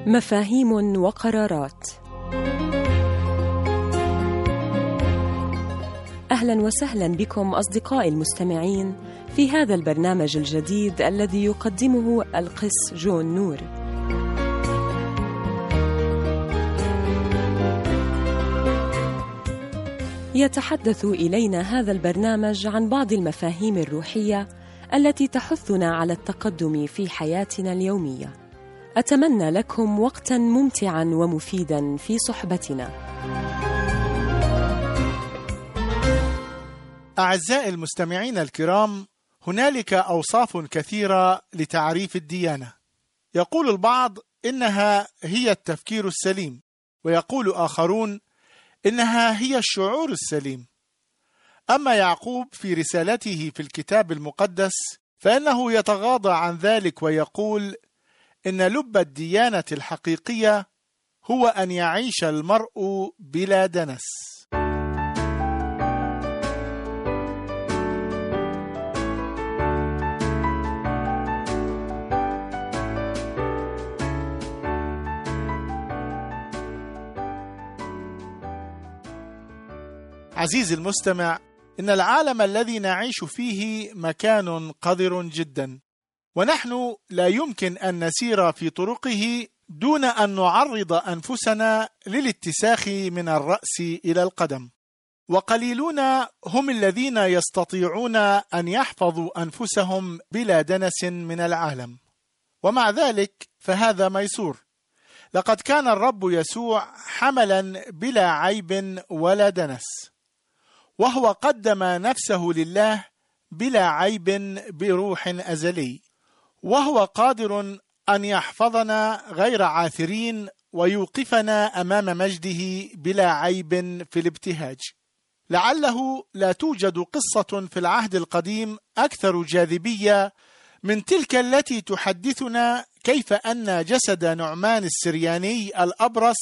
مفاهيم وقرارات. أهلا وسهلا بكم أصدقائي المستمعين في هذا البرنامج الجديد الذي يقدمه القس جون نور. يتحدث إلينا هذا البرنامج عن بعض المفاهيم الروحية التي تحثنا على التقدم في حياتنا اليومية. أتمنى لكم وقتاً ممتعاً ومفيداً في صحبتنا. أعزائي المستمعين الكرام، هنالك أوصاف كثيرة لتعريف الديانة. يقول البعض إنها هي التفكير السليم، ويقول آخرون إنها هي الشعور السليم. أما يعقوب في رسالته في الكتاب المقدس فإنه يتغاضى عن ذلك ويقول إن لب الديانة الحقيقية هو أن يعيش المرء بلا دنس. عزيزي المستمع، إن العالم الذي نعيش فيه مكان قذر جدا، ونحن لا يمكن أن نسير في طرقه دون أن نعرض أنفسنا للاتساخ من الرأس إلى القدم. وقليلون هم الذين يستطيعون أن يحفظوا أنفسهم بلا دنس من العالم، ومع ذلك فهذا ميسور. لقد كان الرب يسوع حملا بلا عيب ولا دنس، وهو قدم نفسه لله بلا عيب بروح أزلي، وهو قادر أن يحفظنا غير عاثرين ويوقفنا أمام مجده بلا عيب في الابتهاج. لعله لا توجد قصة في العهد القديم أكثر جاذبية من تلك التي تحدثنا كيف أن جسد نعمان السرياني الأبرص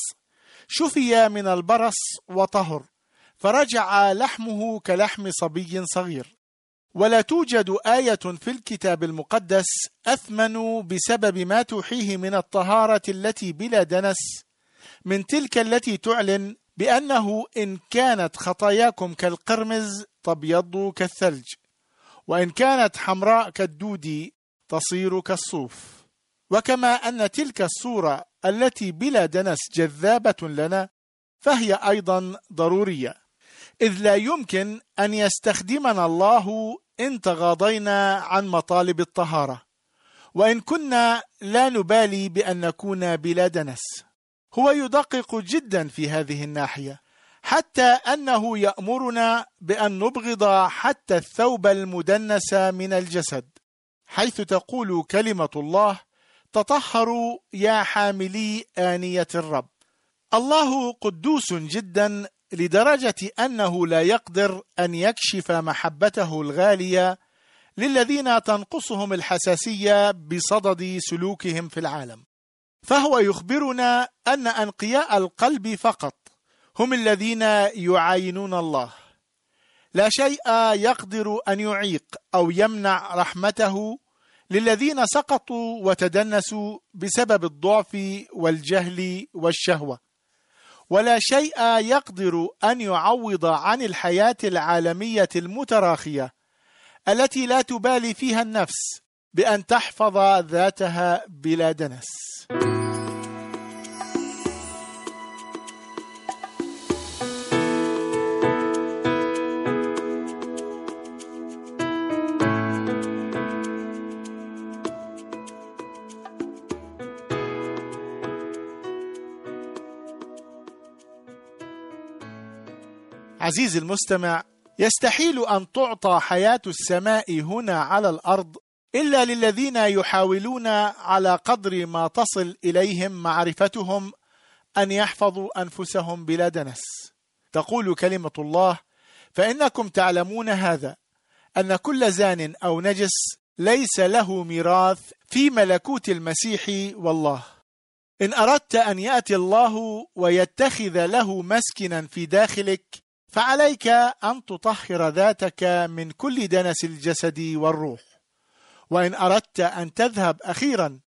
شفي من البرص وطهر، فرجع لحمه كلحم صبي صغير. ولا توجد آية في الكتاب المقدس أثمن بسبب ما توحيه من الطهارة التي بلا دنس من تلك التي تعلن بأنه إن كانت خطاياكم كالقرمز تبيض كالثلج، وإن كانت حمراء كالدود تصير كالصوف. وكما أن تلك الصورة التي بلا دنس جذابة لنا، فهي أيضا ضرورية، إذ لا يمكن أن يستخدمنا الله إن تغاضينا عن مطالب الطهارة، وإن كنا لا نبالي بأن نكون بلا دنس. هو يدقق جدا في هذه الناحية، حتى أنه يأمرنا بأن نبغض حتى الثوب المدنس من الجسد، حيث تقول كلمة الله: تطهروا يا حاملي آنية الرب. الله قدوس جدا لدرجة أنه لا يقدر أن يكشف محبته الغالية للذين تنقصهم الحساسية بصدد سلوكهم في العالم. فهو يخبرنا أن أنقياء القلب فقط هم الذين يعاينون الله. لا شيء يقدر أن يعيق أو يمنع رحمته للذين سقطوا وتدنسوا بسبب الضعف والجهل والشهوة، ولا شيء يقدر أن يعوض عن الحياة العالمية المتراخية التي لا تبالي فيها النفس بأن تحفظ ذاتها بلا دنس. عزيزي المستمع، يستحيل أن تعطى حياة السماء هنا على الأرض إلا للذين يحاولون على قدر ما تصل إليهم معرفتهم أن يحفظوا أنفسهم بلا دنس. تقول كلمة الله: فإنكم تعلمون هذا، أن كل زان أو نجس ليس له ميراث في ملكوت المسيح والله. إن أردت أن يأتي الله ويتخذ له مسكنا في داخلك، فعليك أن تطهر ذاتك من كل دنس الجسد والروح. وإن أردت أن تذهب أخيرا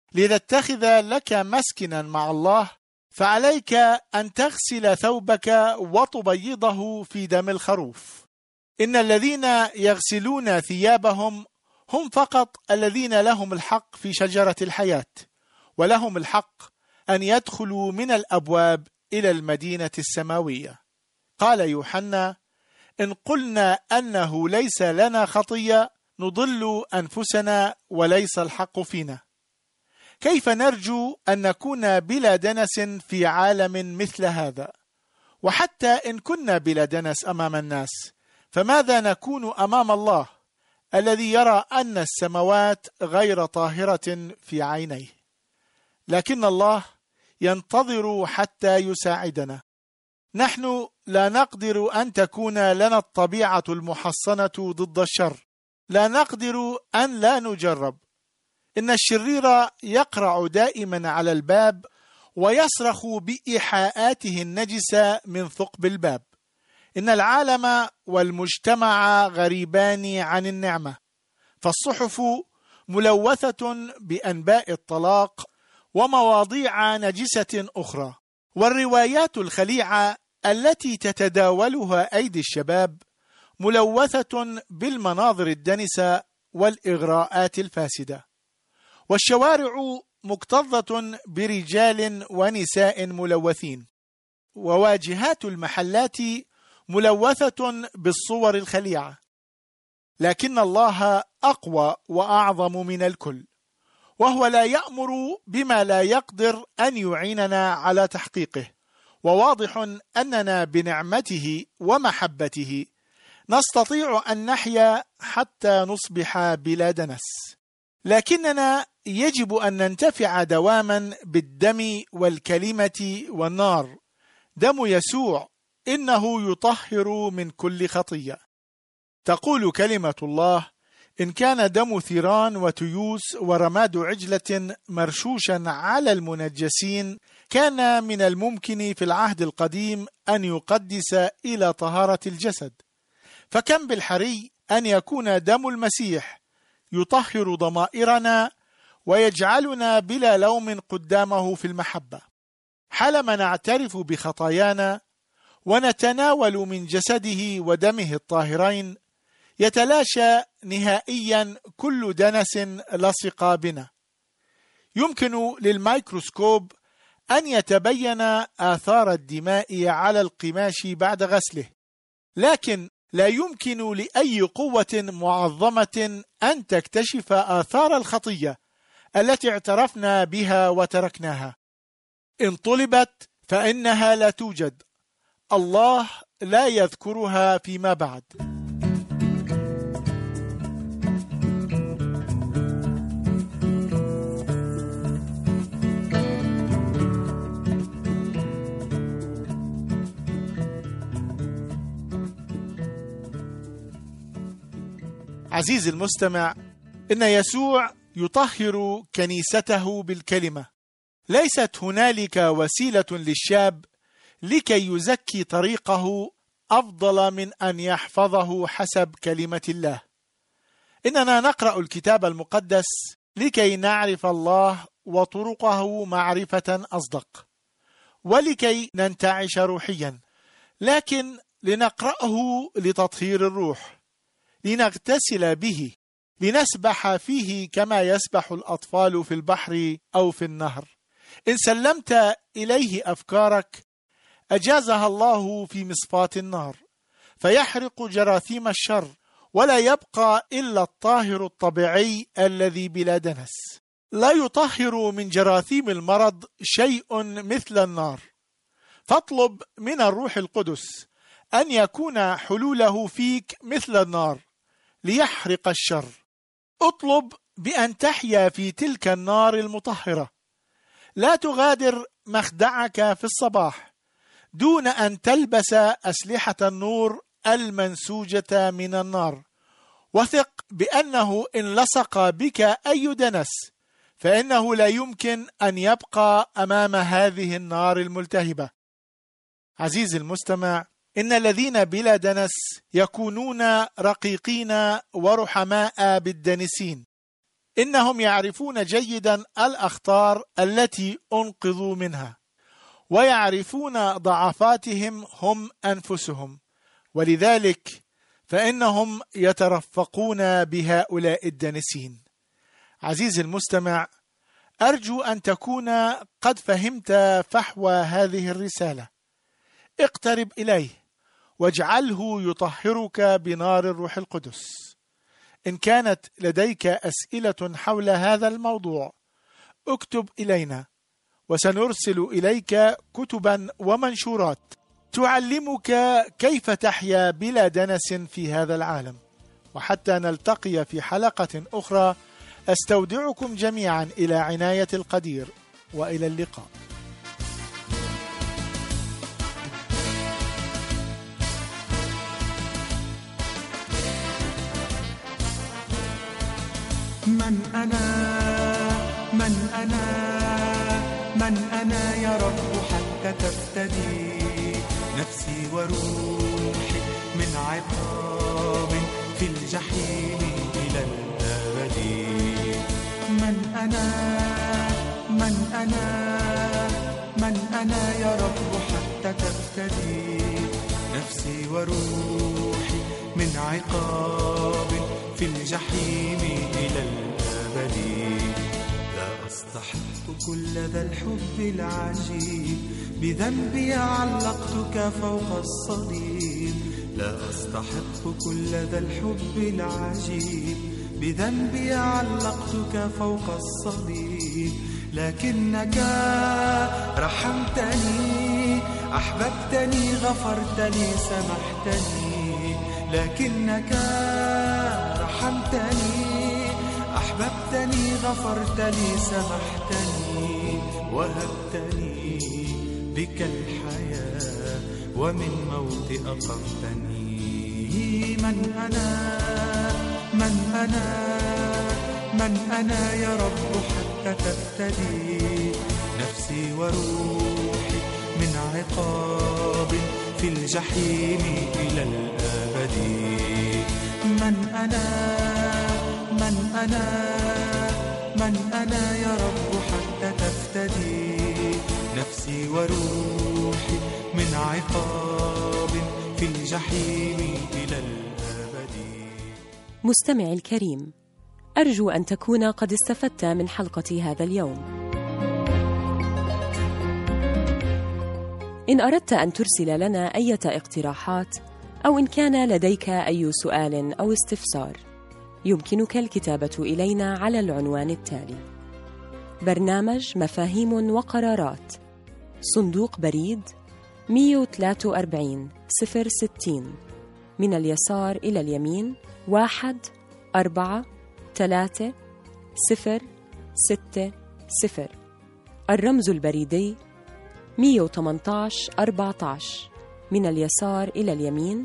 لتتخذ لك مسكنا مع الله، فعليك أن تغسل ثوبك وتبيضه في دم الخروف. إن الذين يغسلون ثيابهم هم فقط الذين لهم الحق في شجرة الحياة، ولهم الحق أن يدخلوا من الأبواب إلى المدينة السماوية. قال يوحنا: إن قلنا أنه ليس لنا خطية نضل أنفسنا وليس الحق فينا. كيف نرجو أن نكون بلا دنس في عالم مثل هذا؟ وحتى إن كنا بلا دنس أمام الناس، فماذا نكون أمام الله الذي يرى أن السماوات غير طاهرة في عينيه؟ لكن الله ينتظر حتى يساعدنا. نحن لا نقدر أن تكون لنا الطبيعة المحصنة ضد الشر، لا نقدر أن لا نجرب. إن الشرير يقرع دائما على الباب ويصرخ بإيحاءاته النجسة من ثقب الباب. إن العالم والمجتمع غريبان عن النعمة، فالصحف ملوثة بأنباء الطلاق ومواضيع نجسة أخرى، والروايات الخليعة التي تتداولها أيدي الشباب ملوثة بالمناظر الدنسة والإغراءات الفاسدة، والشوارع مكتظة برجال ونساء ملوثين، وواجهات المحلات ملوثة بالصور الخليعة. لكن الله أقوى وأعظم من الكل، وهو لا يأمر بما لا يقدر أن يعيننا على تحقيقه، وواضح أننا بنعمته ومحبته نستطيع أن نحيا حتى نصبح بلا دنس. لكننا يجب أن ننتفع دواما بالدم والكلمة والنار. دم يسوع إنه يطهر من كل خطية. تقول كلمة الله: إن كان دم ثيران وتيوس ورماد عجلة مرشوشا على المنجسين كان من الممكن في العهد القديم أن يقدس إلى طهارة الجسد، فكم بالحري أن يكون دم المسيح يطهر ضمائرنا ويجعلنا بلا لوم قدامه في المحبة. حالما نعترف بخطايانا ونتناول من جسده ودمه الطاهرين يتلاشى نهائيا كل دنس لصق بنا. يمكن للميكروسكوب أن يتبين آثار الدماء على القماش بعد غسله، لكن لا يمكن لأي قوة معظمة أن تكتشف آثار الخطية التي اعترفنا بها وتركناها. إن طلبت فإنها لا توجد، الله لا يذكرها فيما بعد. عزيزي المستمع، إن يسوع يطهر كنيسته بالكلمة. ليست هنالك وسيلة للشاب لكي يزكي طريقه أفضل من أن يحفظه حسب كلمة الله. إننا نقرأ الكتاب المقدس لكي نعرف الله وطرقه معرفة أصدق، ولكي ننتعش روحيا، لكن لنقرأه لتطهير الروح، لنغتسل به، لنسبح فيه كما يسبح الأطفال في البحر أو في النهر. إن سلمت إليه أفكارك أجازها الله في مصفاة النار، فيحرق جراثيم الشر، ولا يبقى إلا الطاهر الطبيعي الذي بلا دنس. لا يطهر من جراثيم المرض شيء مثل النار. فاطلب من الروح القدس أن يكون حلوله فيك مثل النار ليحرق الشر. اطلب بأن تحيا في تلك النار المطهرة. لا تغادر مخدعك في الصباح دون أن تلبس أسلحة النور المنسوجة من النار، وثق بأنه إن لصق بك أي دنس فإنه لا يمكن أن يبقى أمام هذه النار الملتهبة. عزيزي المستمع، إن الذين بلا دنس يكونون رقيقين ورحماء بالدنسين. إنهم يعرفون جيدا الأخطار التي أنقذوا منها، ويعرفون ضعفاتهم هم أنفسهم، ولذلك فإنهم يترفقون بهؤلاء الدنسين. عزيزي المستمع، أرجو أن تكون قد فهمت فحوى هذه الرسالة. اقترب إليه واجعله يطهرك بنار الروح القدس. إن كانت لديك أسئلة حول هذا الموضوع اكتب إلينا، وسنرسل إليك كتبا ومنشورات تعلمك كيف تحيا بلا دنس في هذا العالم. وحتى نلتقي في حلقة أخرى، أستودعكم جميعا إلى عناية القدير، وإلى اللقاء. من أنا يا رب حتى تفتدي نفسي وروحي من عقاب في الجحيم إلى الأبد. من أنا يا رب حتى تفتدي نفسي وروحي من عقاب في الجحيم إلى الأبد. لا أستحق كل ذا الحب العجيب، بذنبي علقتك فوق الصليب. لا أستحق كل ذا الحب العجيب، بذنبي علقتك فوق الصليب. لكنك رحمتني، أحببتني، غفرت لي، سمحتني. لكنك رحمتني، أحببتني، غفرت لي، سمحتني، وهبتني بك الحياة، ومن موت أقمتني. من أنا يا رب حتى تفتدي نفسي وروحي من عقاب في الجحيم إلى الأبد. من أنا يا رب حتى تفتدي نفسي وروحي من عقاب في الجحيم إلى الأبد. مستمعي الكريم، أرجو أن تكون قد استفدت من حلقة هذا اليوم. إن أردت أن ترسل لنا أي اقتراحات، أو إن كان لديك أي سؤال أو استفسار، يمكنك الكتابة إلينا على العنوان التالي: برنامج مفاهيم وقرارات، صندوق بريد 143 060، من اليسار إلى اليمين 1436060. الرمز البريدي 118 14، من اليسار إلى اليمين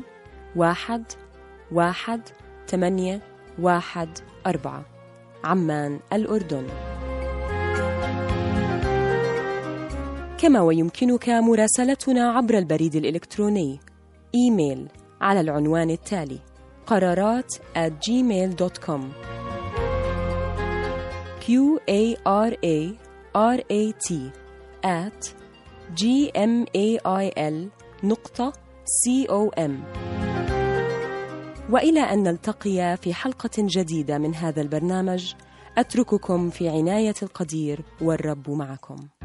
11814، عمان، الأردن. كما ويمكنك مراسلتنا عبر البريد الإلكتروني إيميل على العنوان التالي: قرارات@gmail.com. QARARAT@gmail.com. وإلى أن نلتقي في حلقة جديدة من هذا البرنامج، أترككم في عناية القدير، والرب معكم.